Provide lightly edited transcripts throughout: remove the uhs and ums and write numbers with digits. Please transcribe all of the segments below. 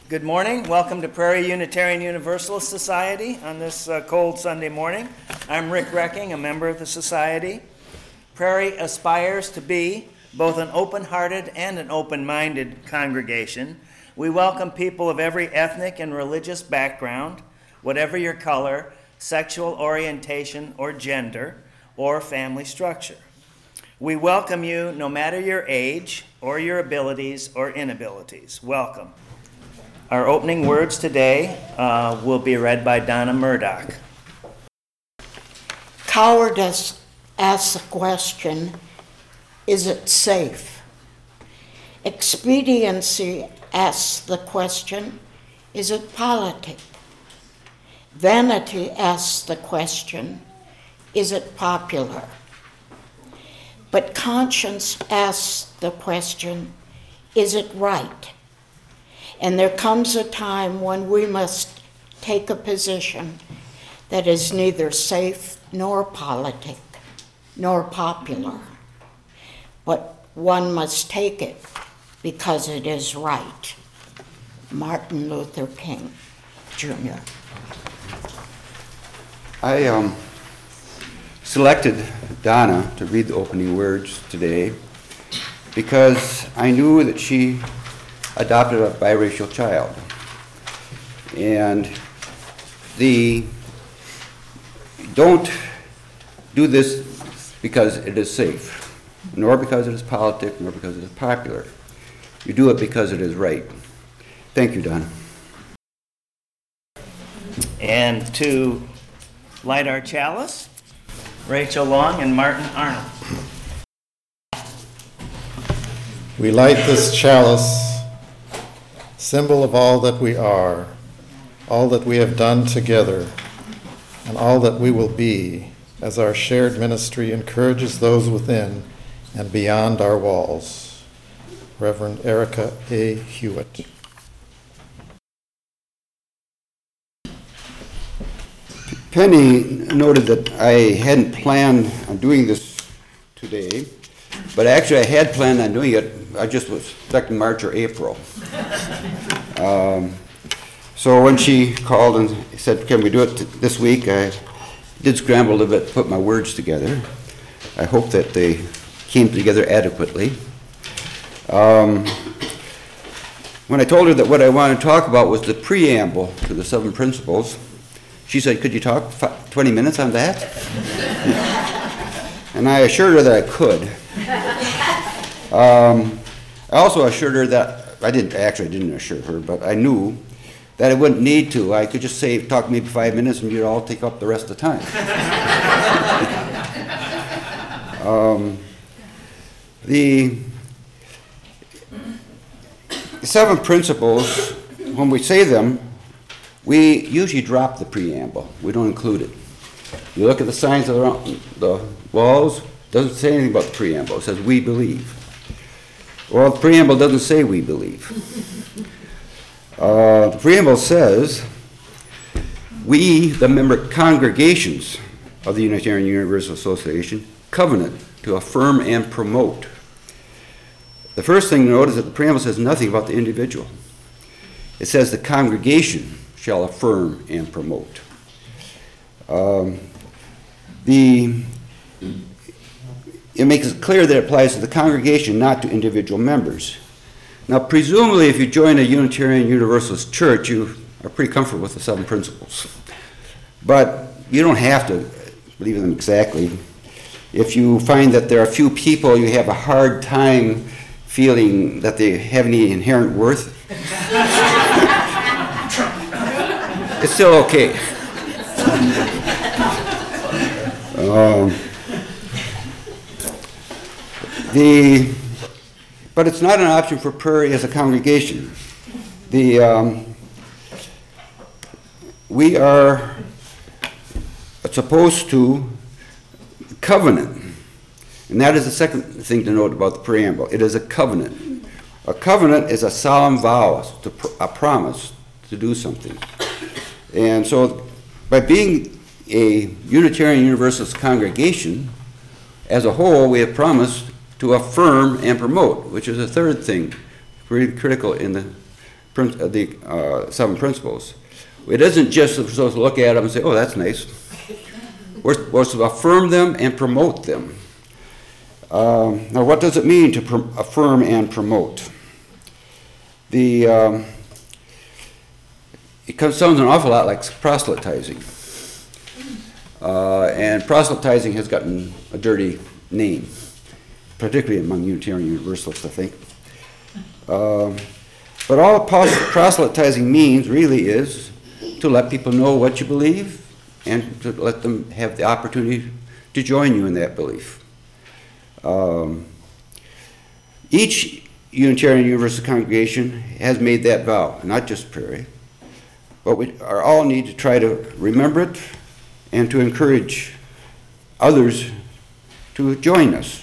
Good morning. Welcome to Prairie Unitarian Universalist Society on this cold Sunday morning. I'm Rick Recking, a member of the Society. Prairie aspires to be both an open-hearted and an open-minded congregation. We welcome people of every ethnic and religious background, whatever your color, sexual orientation or gender, or family structure. We welcome you no matter your age or your abilities or inabilities. Welcome. Our opening words today will be read by Donna Murdoch. Cowardice asks the question, is it safe? Expediency asks the question, is it politic? Vanity asks the question, is it popular? But conscience asks the question, is it right? And there comes a time when we must take a position that is neither safe nor politic, nor popular. But one must take it because it is right. Martin Luther King, Jr. I selected Donna to read the opening words today because I knew that she adopted a biracial child. And don't do this because it is safe, nor because it is politic, nor because it is popular. You do it because it is right. Thank you, Donna. And to light our chalice, Rachel Long and Martin Arnold. We light this chalice, symbol of all that we are, all that we have done together, and all that we will be as our shared ministry encourages those within and beyond our walls. Reverend Erica A. Hewitt. Penny noted that I hadn't planned on doing this today, but actually I had planned on doing it. I just was expecting March or April. So when she called and said, can we do it this week, I did scramble a little bit to put my words together. I hope that they came together adequately. When I told her that what I wanted to talk about was the preamble to the 7 principles, she said, could you talk 20 minutes on that? And I assured her that I could. I also assured her that, I didn't assure her, but I knew that I wouldn't need to. I could just talk maybe 5 minutes and you'd all take up the rest of the time. The 7 principles, when we say them, we usually drop the preamble. We don't include it. You look at the signs around the walls, it doesn't say anything about the preamble. It says, we believe. Well, the preamble doesn't say we believe. The preamble says, we, the member congregations of the Unitarian Universalist Association, covenant to affirm and promote. The first thing to note is that the preamble says nothing about the individual. It says the congregation shall affirm and promote. It makes it clear that it applies to the congregation, not to individual members. Now, presumably, if you join a Unitarian Universalist church, you are pretty comfortable with the 7 principles. But you don't have to believe in them exactly. If you find that there are a few people you have a hard time feeling that they have any inherent worth, it's still okay. But it's not an option for Prairie as a congregation. We are supposed to covenant, and that is the second thing to note about the preamble. It is a covenant. A covenant is a solemn vow, a promise to do something. And so by being a Unitarian Universalist congregation, as a whole, we have promised to affirm and promote, which is a third thing, pretty critical in the seven principles. It isn't just supposed to look at them and say, oh, that's nice. We're supposed to affirm them and promote them. Now, what does it mean to affirm and promote? It sounds an awful lot like proselytizing. And proselytizing has gotten a dirty name, particularly among Unitarian Universalists, I think. But all proselytizing means really is to let people know what you believe and to let them have the opportunity to join you in that belief. Each Unitarian Universalist congregation has made that vow, not just Prairie, but we all need to try to remember it and to encourage others to join us.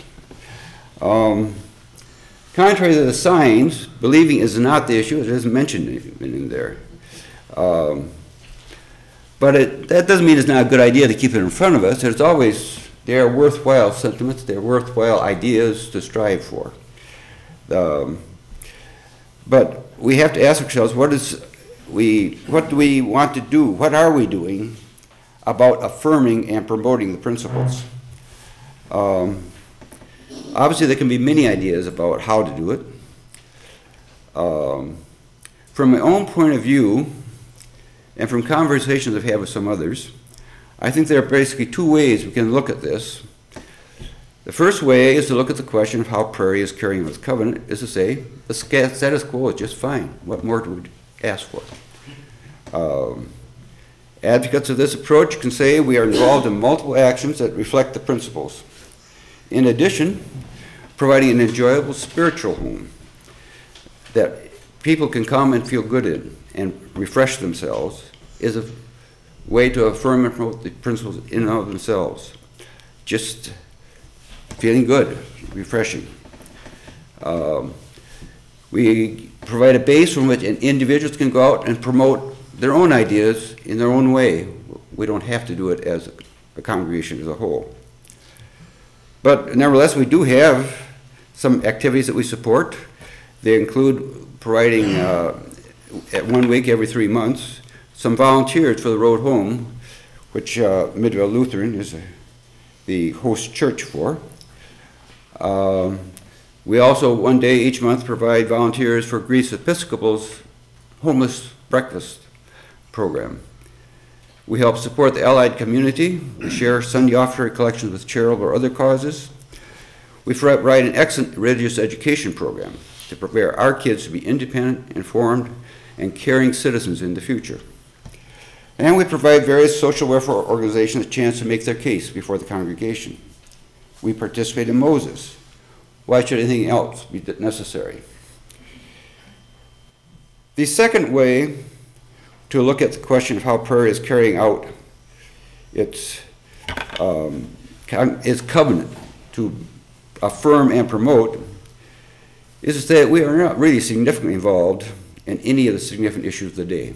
Contrary to the signs, believing is not the issue. It isn't mentioned in there. But that doesn't mean it's not a good idea to keep it in front of us. They are worthwhile sentiments. They're worthwhile ideas to strive for. But we have to ask ourselves, what do we want to do? What are we doing about affirming and promoting the principles? Obviously, there can be many ideas about how to do it. From my own point of view, and from conversations I've had with some others, I think there are basically two ways we can look at this. The first way is to look at the question of how Prairie is carrying out its covenant, is to say, the status quo is just fine. What more do we ask for? Advocates of this approach can say we are involved in multiple actions that reflect the principles. In addition, providing an enjoyable spiritual home that people can come and feel good in and refresh themselves is a way to affirm and promote the principles in and of themselves. Just feeling good, refreshing. We provide a base from which individuals can go out and promote their own ideas in their own way. We don't have to do it as a congregation as a whole. But nevertheless, we do have some activities that we support. They include providing, at 1 week every 3 months, some volunteers for the road home, which Midvale Lutheran is the host church for. We also, 1 day each month, provide volunteers for Greece Episcopal's homeless breakfast program. We help support the Allied community. We share Sunday offertory collections with charitable or other causes. We provide an excellent religious education program to prepare our kids to be independent, informed, and caring citizens in the future. And we provide various social welfare organizations a chance to make their case before the congregation. We participate in Moses. Why should anything else be necessary? The second way to look at the question of how Prairie is carrying out its covenant to affirm and promote is to say that we are not really significantly involved in any of the significant issues of the day.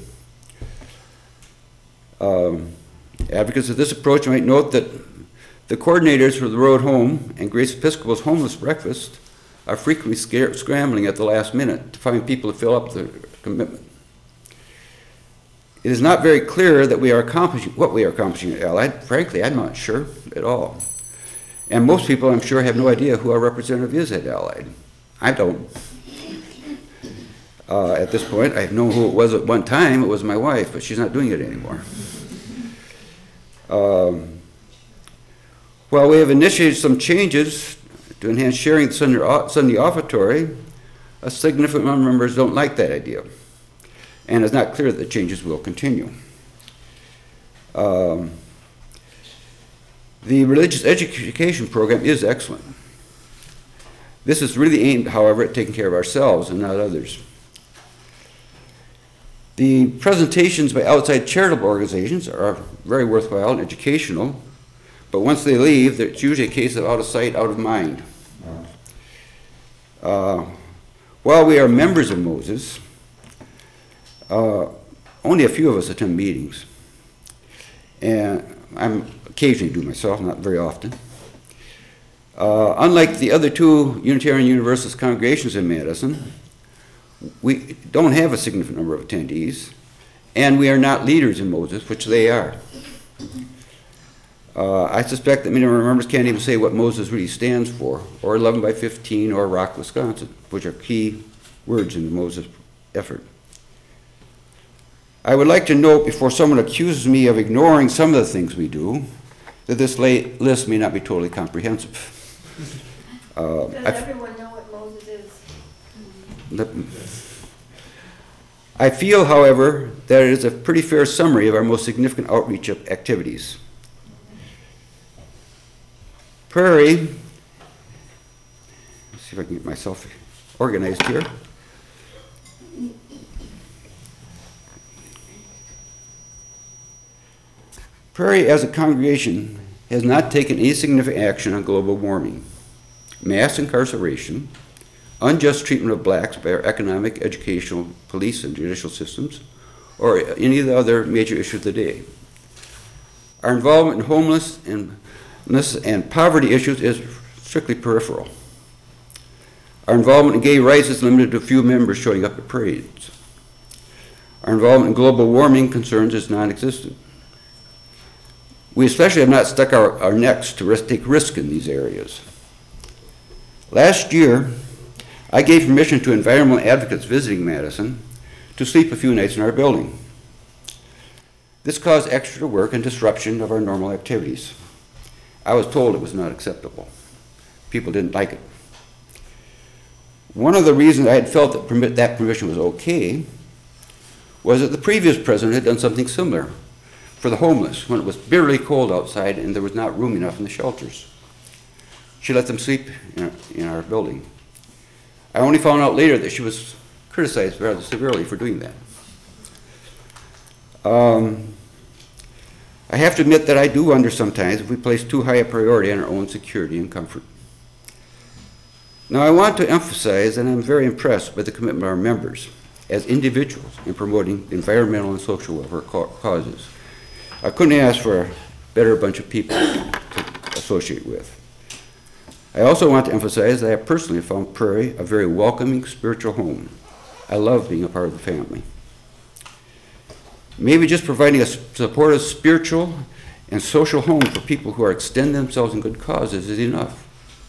Advocates of this approach might note that the coordinators for the road home and Grace Episcopal's homeless breakfast are frequently scrambling at the last minute to find people to fill up the commitment. It is not very clear that we are accomplishing what we are accomplishing at Allied. Frankly, I'm not sure at all. And most people, I'm sure, have no idea who our representative is at Allied. I don't. At this point, I know who it was at one time. It was my wife, but she's not doing it anymore. While we have initiated some changes to enhance sharing the Sunday offertory, a significant number of members don't like that idea, and it's not clear that the changes will continue. The religious education program is excellent. This is really aimed, however, at taking care of ourselves and not others. The presentations by outside charitable organizations are very worthwhile and educational, but once they leave, it's usually a case of out of sight, out of mind. While we are members of Moses, only a few of us attend meetings. And I'm occasionally do myself, not very often. Unlike the other two Unitarian Universalist congregations in Madison, We don't have a significant number of attendees, and we are not leaders in Moses, which they are. I suspect that many of our members can't even say what Moses really stands for, or 11 by 15, or Rock, Wisconsin, which are key words in the Moses effort. I would like to note, before someone accuses me of ignoring some of the things we do, that this list may not be totally comprehensive. Does everyone know what Moses is? I feel, however, that it is a pretty fair summary of our most significant outreach activities. Prairie, let's see if I can get myself organized here. Prairie, as a congregation, has not taken any significant action on global warming, mass incarceration, unjust treatment of blacks by our economic, educational, police, and judicial systems, or any of the other major issues of the day. Our involvement in homelessness and poverty issues is strictly peripheral. Our involvement in gay rights is limited to a few members showing up at parades. Our involvement in global warming concerns is non-existent. We especially have not stuck our necks to take risk in these areas. Last year, I gave permission to environmental advocates visiting Madison to sleep a few nights in our building. This caused extra work and disruption of our normal activities. I was told it was not acceptable. People didn't like it. One of the reasons I had felt that permission was okay was that the previous president had done something similar for the homeless when it was bitterly cold outside and there was not room enough in the shelters. She let them sleep in our building. I only found out later that she was criticized rather severely for doing that. I have to admit that I do wonder sometimes if we place too high a priority on our own security and comfort. Now, I want to emphasize that I'm very impressed by the commitment of our members as individuals in promoting environmental and social welfare causes. I couldn't ask for a better bunch of people to associate with. I also want to emphasize that I personally found Prairie a very welcoming spiritual home. I love being a part of the family. Maybe just providing a supportive spiritual and social home for people who are extending themselves in good causes is enough.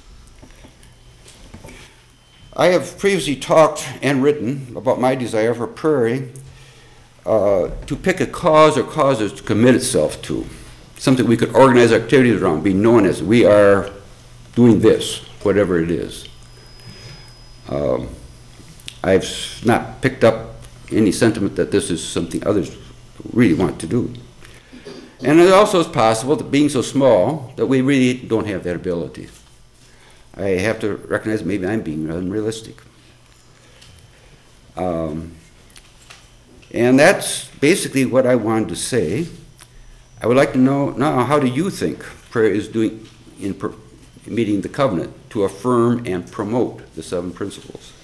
I have previously talked and written about my desire for Prairie to pick a cause or causes to commit itself to, something we could organize activities around, be known as we are doing this, whatever it is. I've not picked up any sentiment that this is something others really want to do. And it also is possible that being so small that we really don't have that ability. I have to recognize that maybe I'm being unrealistic. And that's basically what I wanted to say. I would like to know now, how do you think Prairie is doing in meeting the covenant to affirm and promote the 7 principles?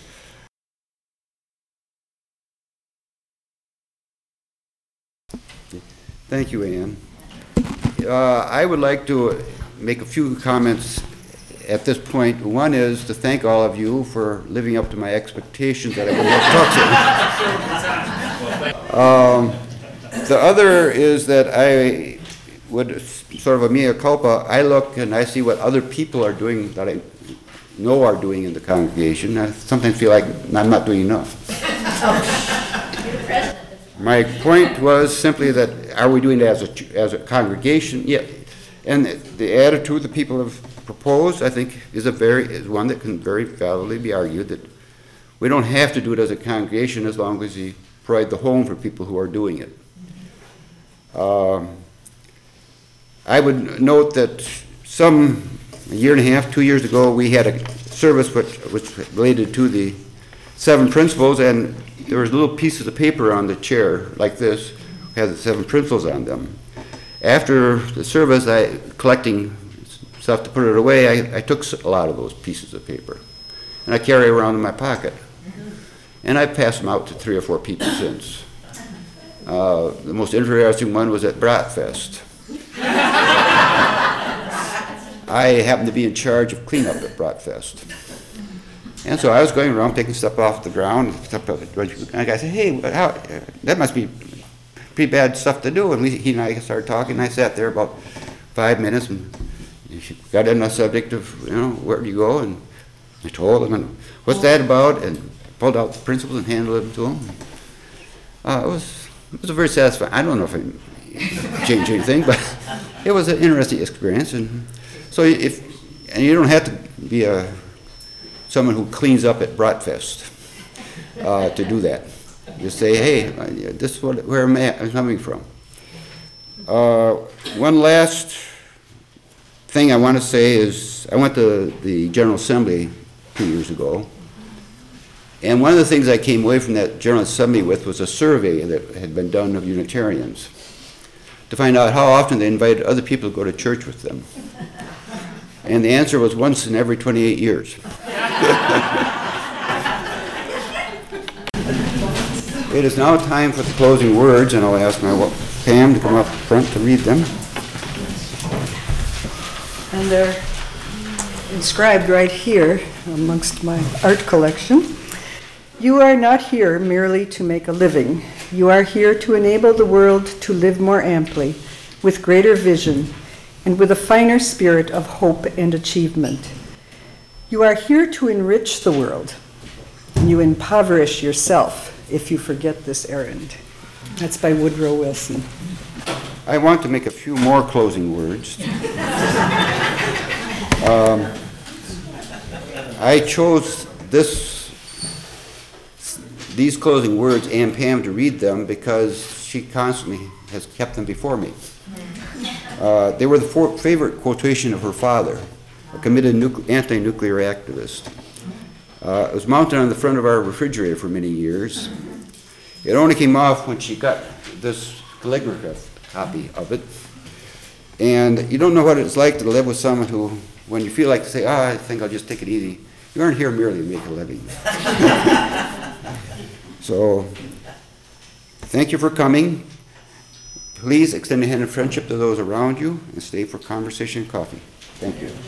Thank you, Ann. I would like to make a few comments at this point. One is to thank all of you for living up to my expectations that I would have talked to. The other is that I would, sort of a mea culpa, I look and I see what other people are doing that I know are doing in the congregation. I sometimes feel like I'm not doing enough. My point was simply that, are we doing it as a congregation? Yeah. And the attitude that people have proposed, I think, is one that can very validly be argued, that we don't have to do it as a congregation as long as we provide the home for people who are doing it. I would note that a year and a half, 2 years ago, we had a service which was related to the 7 principles, and there was little pieces of paper on the chair like this, had the 7 principles on them. After the service, collecting stuff to put it away, I took a lot of those pieces of paper, and I carry around in my pocket. And I've passed them out to 3 or 4 people since. The most interesting one was at Bratfest. I happened to be in charge of cleanup at Bratfest. And so I was going around taking stuff off the ground, and the guy said, hey, that must be pretty bad stuff to do. And he and I started talking, and I sat there about 5 minutes, and he got in the subject of, where do you go? And I told him, and what's that about? And pulled out the principles and handed them to him. It was a very satisfying. I don't know if I changed anything, but it was an interesting experience. And so and you don't have to be someone who cleans up at Bratfest to do that. Just say, hey, this is where I'm coming from. One last thing I want to say is I went to the General Assembly 2 years ago, and one of the things I came away from that General Assembly with was a survey that had been done of Unitarians to find out how often they invited other people to go to church with them. And the answer was once in every 28 years. It is now time for the closing words, and I'll ask my Pam to come up front to read them. And they're inscribed right here amongst my art collection. You are not here merely to make a living. You are here to enable the world to live more amply, with greater vision, and with a finer spirit of hope and achievement. You are here to enrich the world, and you impoverish yourself if you forget this errand. That's by Woodrow Wilson. I want to make a few more closing words. I chose these closing words and Pam to read them because she constantly has kept them before me. They were the favorite quotation of her father, a committed anti-nuclear activist. It was mounted on the front of our refrigerator for many years. It only came off when she got this calligraph copy of it. And you don't know what it's like to live with someone who, when you feel like to say, I think I'll just take it easy, you aren't here merely to make a living. So, thank you for coming. Please extend a hand of friendship to those around you and stay for conversation and coffee. Thank you.